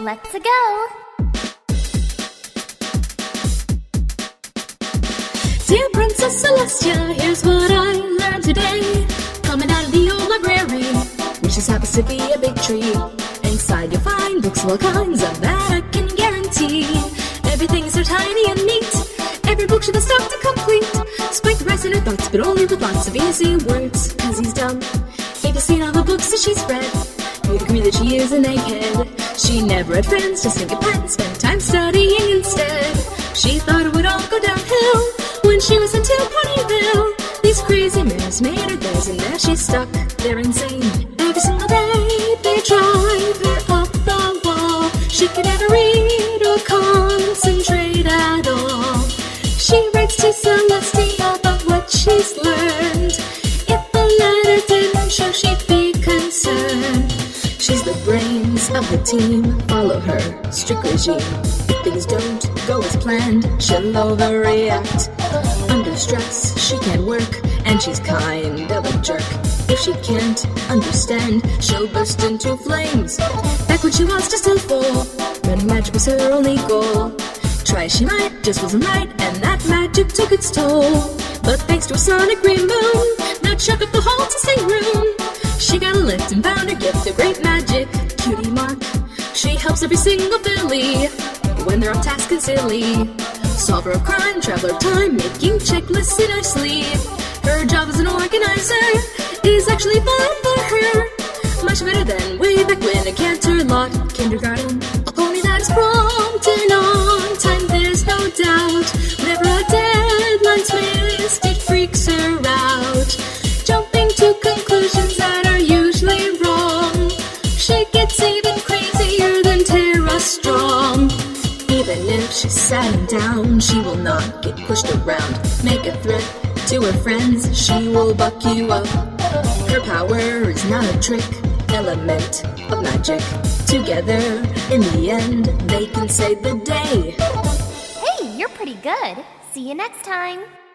Let's go! Dear Princess Celestia, here's what I learned today. Coming out of the old library, which just happens to be a big tree. Inside you'll find books of all kinds, of that I can guarantee. Everything is so tiny and neat, every book should be stocked and complete. Spike the rest in her thoughts, but only with lots of easy words, 'cause he's dumb. If you've seen all the books that she's read, you'd agree that she is an egghead. She never had friends, just think of Pat, spent time studying instead. She thought it would all go downhill when she was sent to Ponyville. These crazy mirrors made her theirs, and now she's stuck, they're insane. Every single day they drive her up the wall. She can never read or concentrate at all. She writes to Celestia about what she's learned. If the letter didn't show, she'd be concerned. She's the brains of the team, follow her strict regime. If things don't go as planned, she'll overreact. Under stress, she can't work, and she's kind of a jerk. If she can't understand, she'll burst into flames. Back when she was just a fool, when magic was her only goal. Try as she might, just wasn't right, and that magic took its toll. But thanks to a sonic green moon, that shook up the whole tasting room. She got a lift and found her gift of great magic, Cutie Mark. She helps every single filly when they're off task and silly. Solver of crime, traveler of time, making checklists in her sleeve. Her job as an organizer is actually fun for her. Much better than way back when a canter lot kindergarten. A pony that is prompt and on time, there's no doubt. Whenever a deadline's missed, it freaks her out. Jumping to conclusions that are usually wrong. She gets even crazier than Tara Strong. Even if she's sad and down, she will not get pushed around. Make a threat to her friends, she will buck you up. Her power is not a trick, element of magic. Together, in the end, they can save the day. Hey, you're pretty good. See you next time.